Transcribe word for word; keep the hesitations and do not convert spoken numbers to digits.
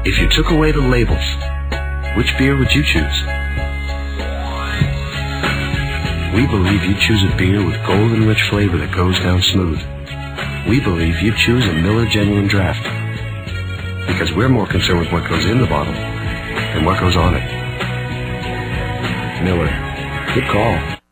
If you took away the labels, which beer would you choose? We believe you choose a beer with golden rich flavor that goes down smooth. We believe you choose a Miller Genuine Draft. Because we're more concerned with what goes in the bottle than what goes on it. Miller, good call.